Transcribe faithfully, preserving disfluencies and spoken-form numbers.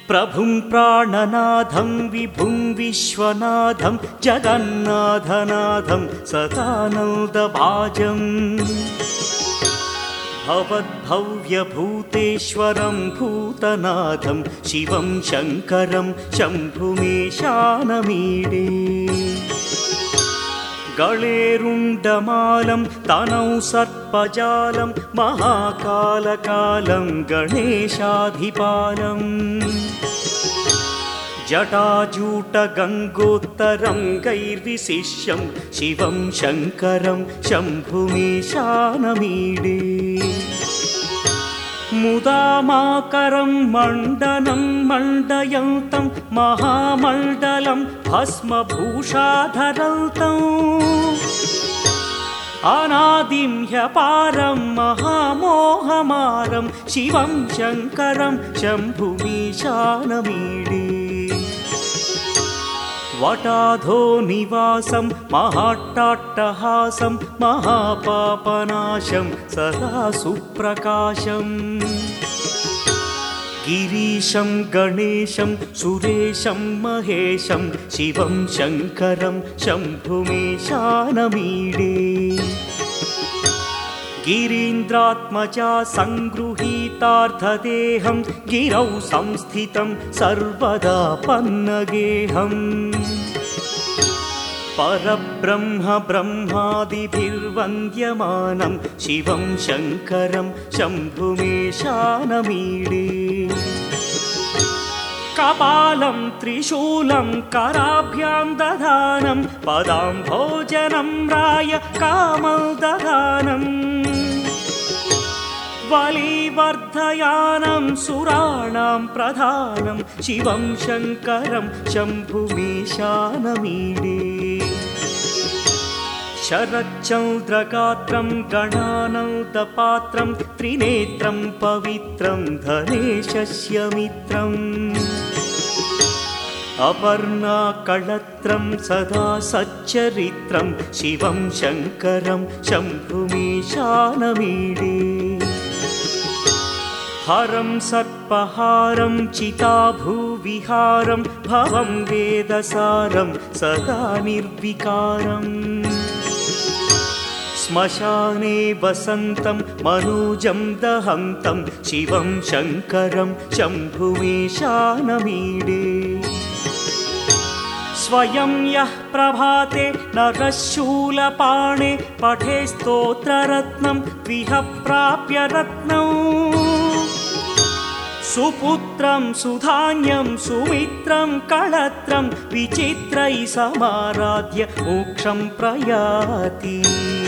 प्रभुं प्राणनाथं विभुं विश्वनाथं जगन्नाथनाथं सदानन्दभाजम् भवद्भव्यभूतेश्वरं भूतनाथं शिवं शङ्करं शम्भुमीशानमीडे गळेरुण्डमालं तनौ सर्पजालं महाकालकालं गणेशाधिपालम् जटाजूटगङ्गोत्तरं गैर्विशिष्यं शिवं शङ्करं शम्भुमीशानमीडे मुदामाकरं मण्डनं मण्डयन्तं महामण्डलं भस्मभूषाधरन्तम् अनादिं ह्यपारं महामोहमारं शिवं शङ्करं शम्भुमीशानमीडे वटाधो निवासं महाट्टाट्टहासं महापापनाशं सदा सुप्रकाशम् गिरीशं गणेशं सुरेशं महेशं शिवं शङ्करं शम्भुमीशानमीडे गिरीन्द्रात्मजा सङ्गृहीतार्थदेहं गिरौ संस्थितं सर्वदा पन्नगेहम् परब्रह्म ब्रह्मादिभिर्वन्द्यमानं शिवं शङ्करं शम्भुमीशानमीडे कपालं त्रिशूलं कराभ्यां दधानं पदाम्भोजनं राय कामदधानम् बलिवर्धयानं सुराणां प्रधानं शिवं शङ्करं शम्भुमीशानमीडे शरच्चन्द्रगात्रं गणानन्दपात्रं त्रिनेत्रं पवित्रं धनेशस्य मित्रम् अपर्णाकळत्रं सदा सच्चरित्रं शिवं शङ्करं शम्भुमीशानमीडे हरं सर्पहारं चिताभूविहारं भवं वेदसारं सदा निर्विकारम् श्मशाने वसन्तं मनोजं दहन्तं शिवं शङ्करं शम्भुमीशानमीडे स्वयं यः प्रभाते नरशूलपाणे पठे स्तोत्ररत्नं द्विह प्राप्य रत्नम् सुपुत्रं सुधान्यं सुमित्रं कळत्रं विचित्रैः समाराध्य मोक्षं प्रयाति।